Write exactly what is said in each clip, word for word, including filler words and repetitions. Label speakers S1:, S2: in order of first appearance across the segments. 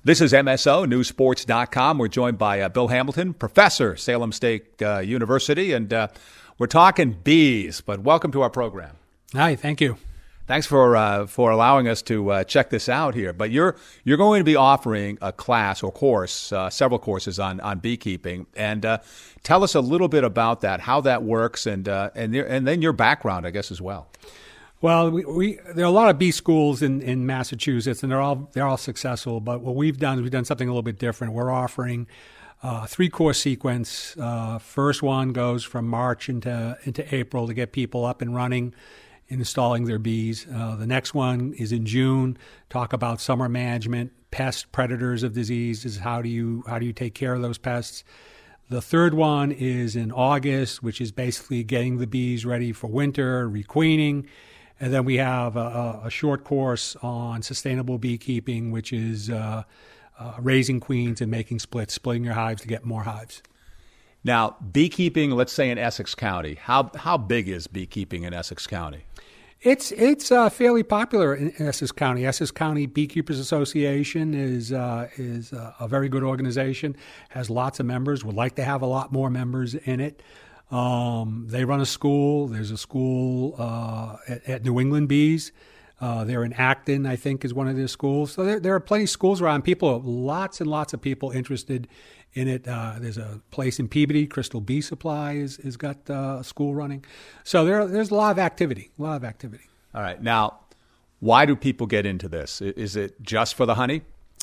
S1: This is M S O, news sports dot com. We're joined by uh, Bill Hamilton, professor, Salem State uh, University, and uh, we're talking bees. But welcome to our program.
S2: Hi, thank you.
S1: Thanks for uh, for allowing us to uh, check this out here. But you're you're going to be offering a class or course, uh, several courses on, on beekeeping, and uh, tell us a little bit about that, how that works, and uh, and and then your background, I guess, as well.
S2: Well, we, we there are a lot of bee schools in, in Massachusetts, and they're all they're all successful. But what we've done is we've done something a little bit different. We're offering uh, three course sequence. Uh, first one goes from March into into April to get people up and running, installing their bees. Uh, the next one is in June. Talk about summer management, pest predators of diseases. How do you how do you take care of those pests? The third one is in August, which is basically getting the bees ready for winter, requeening. And then we have a, a short course on sustainable beekeeping, which is uh, uh, raising queens and making splits, splitting your hives to get more hives.
S1: Now, beekeeping, let's say in Essex County, how how big is beekeeping in Essex County?
S2: It's it's uh, fairly popular in Essex County. Essex County Beekeepers Association is uh, is uh, a very good organization, has lots of members, would like to have a lot more members in it. Um, they run a school. There's a school uh, at, at New England Bees. Uh, they're in Acton, I think, is one of their schools. So there, there are plenty of schools around. People, lots and lots of people interested in it. Uh, there's a place in Peabody, Crystal Bee Supply, is has got uh, a school running. So there, there's a lot of activity, a lot of activity.
S1: All right. Now, why do people get into this? Is it just for the honey?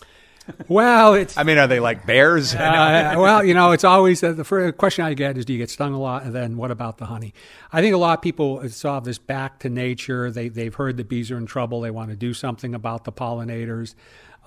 S2: Well, it's.
S1: I mean, are they like bears?
S2: uh, well, you know, it's always uh, the first question I get is, do you get stung a lot? And then what about the honey? I think a lot of people saw this back to nature. They, they've heard the bees are in trouble. They want to do something about the pollinators.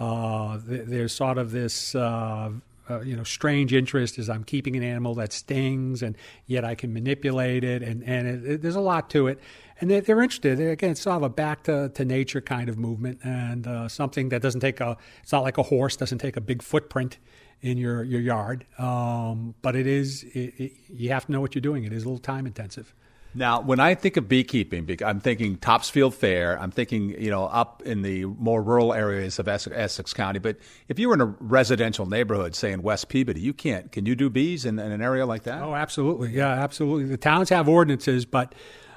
S2: Uh, there's sort of this, uh, uh, you know, strange interest as I'm keeping an animal that stings, and yet I can manipulate it. And, and it, it, there's a lot to it. And they're, they're interested. They're, again, it's sort of a back to, to nature kind of movement, and uh, something that doesn't take a, it's not like a horse, doesn't take a big footprint in your, your yard. Um, but it is, it, it, you have to know what you're doing. It is a little time intensive.
S1: Now, when I think of beekeeping, I'm thinking Topsfield Fair. I'm thinking, you know, up in the more rural areas of Essex, Essex County. But if you were in a residential neighborhood, say in West Peabody, you can't. Can you do bees in, in an area like that?
S2: Oh, absolutely. Yeah, absolutely. The towns have ordinances, but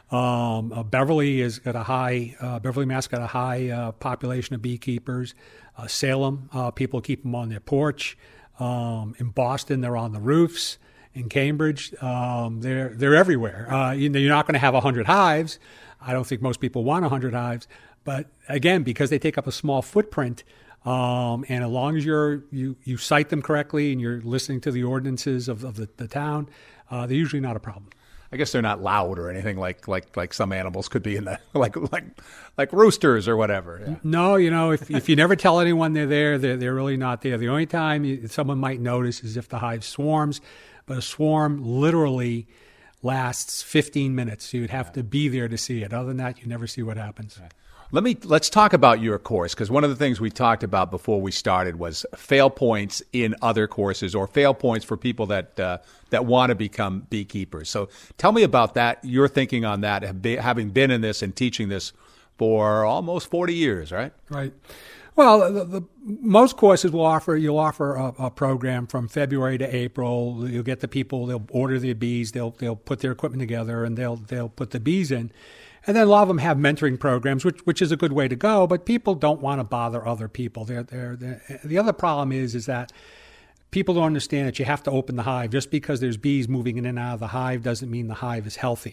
S2: Um, uh, Beverly has got a high, uh, Beverly, Mass. got a high uh, population of beekeepers. Uh, Salem, uh, people keep them on their porch. Um, in Boston, they're on the roofs. In Cambridge, um, they're they're everywhere. Uh, you know, you're not going to have a hundred hives. I don't think most people want a hundred hives. But again, because they take up a small footprint, um, and as long as you're you you cite them correctly and you're listening to the ordinances of, of the, the town, uh, they're usually not a problem.
S1: I guess they're not loud or anything like like like some animals could be in the like like like roosters or whatever. Yeah.
S2: No, you know, if if you never tell anyone they're there, they're they're really not there. The only time you, someone might notice is if the hive swarms, but a swarm literally lasts fifteen minutes. So you'd have yeah. to be there to see it. Other than that, you never see what happens.
S1: Right. Let me let's talk about your course, because one of the things we talked about before we started was fail points in other courses, or fail points for people that uh, that want to become beekeepers. So tell me about that. Your thinking on that, having been in this and teaching this for almost forty years, right?
S2: Right. Well, the, the, most courses will offer you'll offer a, a program from February to April. You'll get the people. They'll order their bees. They'll they'll put their equipment together, and they'll they'll put the bees in. And then a lot of them have mentoring programs, which which is a good way to go. But people don't want to bother other people. They're, they're, they're, the other problem is is that people don't understand that you have to open the hive. Just because there's bees moving in and out of the hive doesn't mean the hive is healthy.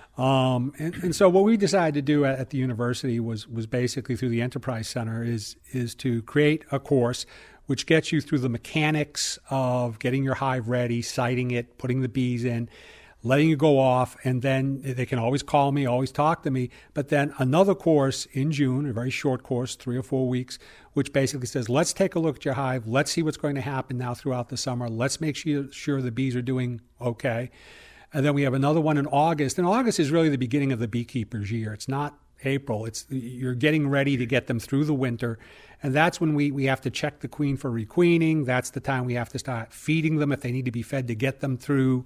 S2: Um, and, and so what we decided to do at, at the university was was basically through the Enterprise Center is is to create a course which gets you through the mechanics of getting your hive ready, siting it, putting the bees in, letting you go off, and then they can always call me, always talk to me. But then another course in June, a very short course, three or four weeks, which basically says, let's take a look at your hive. Let's see what's going to happen now throughout the summer. Let's make sure, sure the bees are doing okay. And then we have another one in August. And August is really the beginning of the beekeeper's year. It's not April. It's you're getting ready to get them through the winter. And that's when we, we have to check the queen for requeening. That's the time we have to start feeding them if they need to be fed to get them through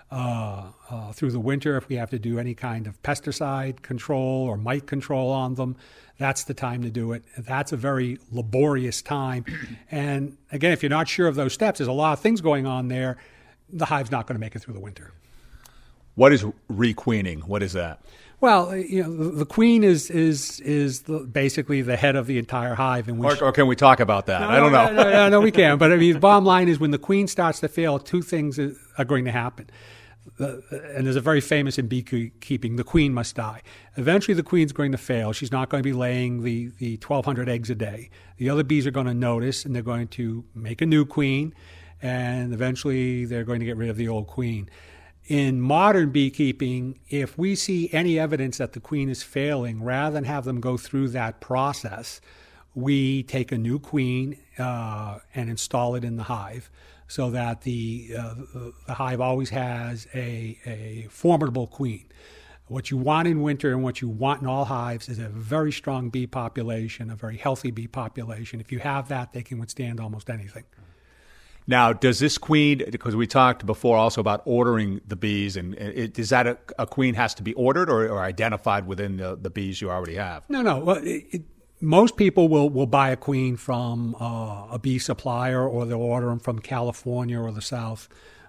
S2: uh, uh, through the winter. If we have to do any kind of pesticide control or mite control on them, that's the time to do it. That's a very laborious time. And again, if you're not sure of those steps, there's a lot of things going on there. The hive's not going to make it through the winter.
S1: What is requeening? What is that?
S2: Well, you know, the, the queen is is is the, basically the head of the entire hive. And
S1: or, or can we talk about that?
S2: No,
S1: I don't know.
S2: no, no, no, no, we can. But I mean, the bottom line is when the queen starts to fail, two things are going to happen. Uh, and there's a very famous in beekeeping, the queen must die. Eventually the queen's going to fail. She's not going to be laying the, the twelve hundred eggs a day. The other bees are going to notice, and they're going to make a new queen, and eventually they're going to get rid of the old queen. In modern beekeeping, if we see any evidence that the queen is failing, rather than have them go through that process, we take a new queen uh, and install it in the hive, so that the uh, the hive always has a, a formidable queen. What you want in winter and what you want in all hives is a very strong bee population, a very healthy bee population. If you have that, they can withstand almost anything.
S1: Now, does this queen, because we talked before also about ordering the bees, and it, is that a, a queen has to be ordered or, or identified within the, the bees you already have?
S2: No, no. Well, it, it, most people will, will buy a queen from uh, a bee supplier, or they'll order them from California or the South.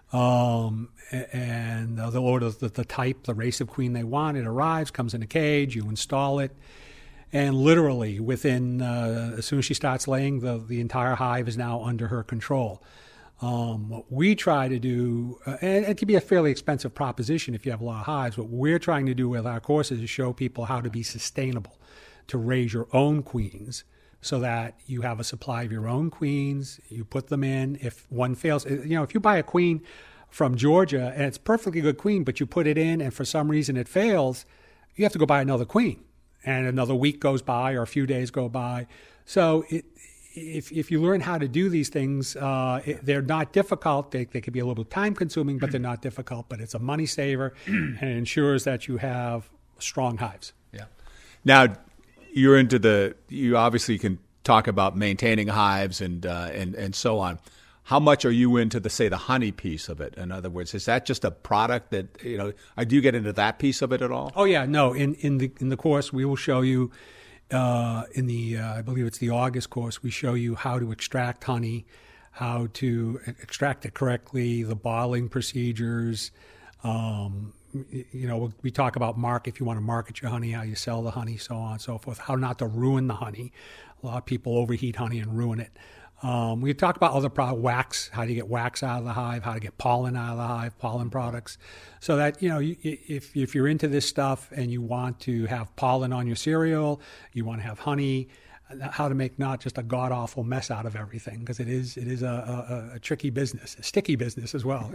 S2: Um, and they'll order the, the type, the race of queen they want. It arrives, comes in a cage, you install it. And literally within, uh, as soon as she starts laying, the, the entire hive is now under her control. Um, what we try to do, uh, and it can be a fairly expensive proposition if you have a lot of hives, what we're trying to do with our courses is show people how to be sustainable, to raise your own queens so that you have a supply of your own queens, you put them in. If one fails, you know, if you buy a queen from Georgia and it's a perfectly good queen, but you put it in and for some reason it fails, you have to go buy another queen. And another week goes by or a few days go by. So it, if if you learn how to do these things, uh, it, they're not difficult. They, they can be a little time consuming, but they're not difficult. But it's a money saver, and it ensures that you have strong hives.
S1: Yeah. Now, you're into the, you obviously can talk about maintaining hives and uh, and, and so on. How much are you into the, say, the honey piece of it? In other words, is that just a product that, you know, do you get into that piece of it at all?
S2: Oh, yeah. No, in, in the in the course, we will show you, uh, in the, uh, I believe it's the August course, we show you how to extract honey, how to extract it correctly, the bottling procedures. Um, you know, we talk about market, if you want to market your honey, how you sell the honey, so on and so forth, how not to ruin the honey. A lot of people overheat honey and ruin it. Um, we talk about other products, wax, how do you get wax out of the hive, how to get pollen out of the hive, pollen products. So that, you know, you, if, if you're into this stuff and you want to have pollen on your cereal, you want to have honey, how to make not just a god-awful mess out of everything, because it is it is a, a, a tricky business, a sticky business as well.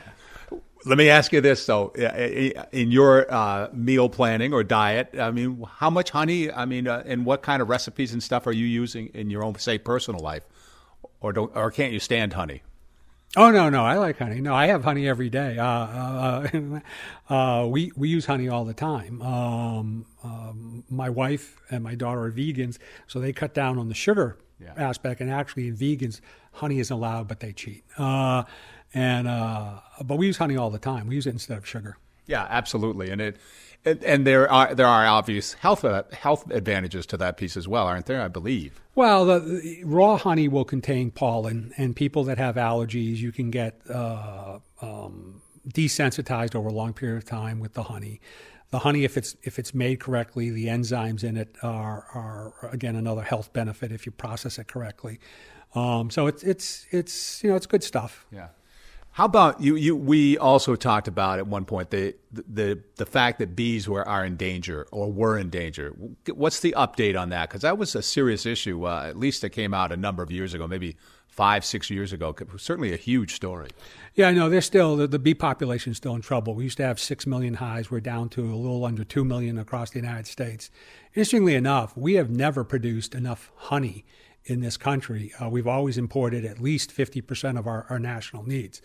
S1: Let me ask you this, though. In your uh, meal planning or diet, I mean, how much honey, I mean, uh, and what kind of recipes and stuff are you using in your own, say, personal life? Or don't, or can't you stand honey?
S2: Oh, no, no, I like honey. No, I have honey every day. Uh, uh, uh, we, we use honey all the time. Um, um, my wife and my daughter are vegans, so they cut down on the sugar yeah. aspect. And actually, in vegans, honey isn't allowed, but they cheat. Uh, and uh, but we use honey all the time. We use it instead of sugar.
S1: Yeah, absolutely. And it and, and there are there are obvious health health advantages to that piece as well, aren't there? I believe.
S2: Well, the, the raw honey will contain pollen, and people that have allergies, you can get uh, um, desensitized over a long period of time with the honey. The honey, if it's if it's made correctly, the enzymes in it are are again another health benefit if you process it correctly. Um, so it's it's it's you know it's good stuff.
S1: Yeah. How about you? You we also talked about at one point the the the fact that bees were are in danger or were in danger. What's the update on that? Because that was a serious issue. Uh, at least it came out a number of years ago, maybe five, six years ago. It was certainly a huge story.
S2: Yeah, I know. They're still the, the bee population is still in trouble. We used to have six million hives. We're down to a little under two million across the United States. Interestingly enough, we have never produced enough honey in this country. Uh, we've always imported at least fifty percent of our, our national needs.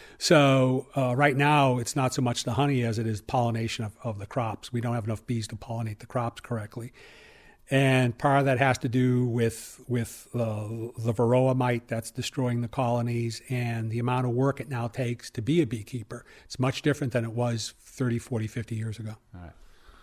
S2: So uh, right now, it's not so much the honey as it is pollination of, of the crops. We don't have enough bees to pollinate the crops correctly. And part of that has to do with with uh, the varroa mite that's destroying the colonies and the amount of work it now takes to be a beekeeper. It's much different than it was thirty, forty, fifty years ago.
S1: All right.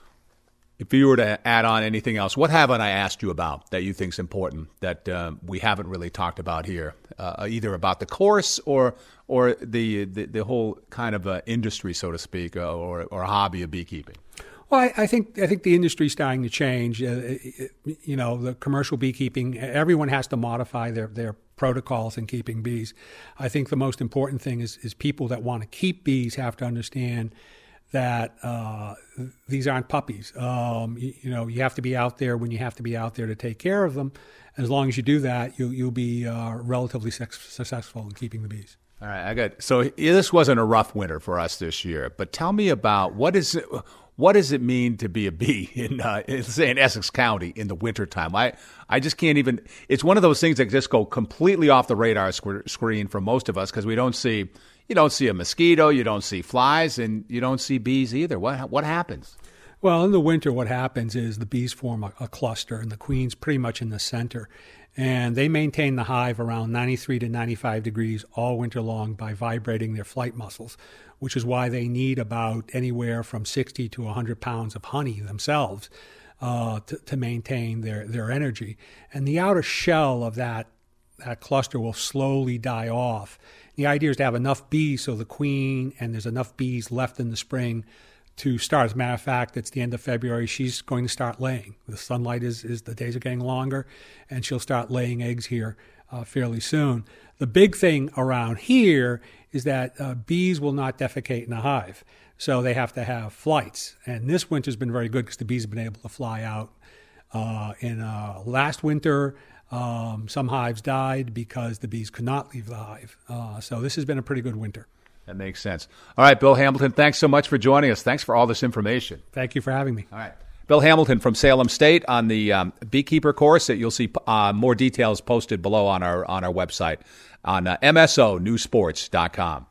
S1: If you were to add on anything else, what haven't I asked you about that you think is important that um, we haven't really talked about here, uh, either about the course or or the the, the whole kind of uh, industry, so to speak, uh, or or hobby of beekeeping?
S2: Well, I, I think I think the industry's starting to change. Uh, you know, the commercial beekeeping, everyone has to modify their, their protocols in keeping bees. I think the most important thing is, is people that want to keep bees have to understand that uh, these aren't puppies. Um, you, you know, you have to be out there when you have to be out there to take care of them. As long as you do that, you'll, you'll be uh, relatively successful in keeping the bees.
S1: All right, I got. So this wasn't a rough winter for us this year, but tell me about what is it, what does it mean to be a bee in, uh, in say, in Essex County in the wintertime? I, I just can't even. It's one of those things that just go completely off the radar sc- screen for most of us because we don't see. You don't see a mosquito, you don't see flies, and you don't see bees either. What what happens?
S2: Well, in the winter, what happens is the bees form a, a cluster, and the queen's pretty much in the center. And they maintain the hive around ninety-three to ninety-five degrees all winter long by vibrating their flight muscles, which is why they need about anywhere from sixty to one hundred pounds of honey themselves uh, to, to maintain their, their energy. And the outer shell of that, that cluster will slowly die off. The idea is to have enough bees so the queen and there's enough bees left in the spring to start. As a matter of fact, it's the end of February. She's going to start laying. The sunlight is, is the days are getting longer, and she'll start laying eggs here uh, fairly soon. The big thing around here is that uh, bees will not defecate in a hive, so they have to have flights. And this winter's been very good because the bees have been able to fly out. Uh, in uh, last winter, Um, some hives died because the bees could not leave the hive. Uh, so this has been a pretty good winter.
S1: That makes sense. All right, Bill Hamilton, thanks so much for joining us. Thanks for all this information.
S2: Thank you for having me.
S1: All right. Bill Hamilton from Salem State on the um, beekeeper course. That you'll see uh, more details posted below on our on our website on uh, M S O news sports dot com.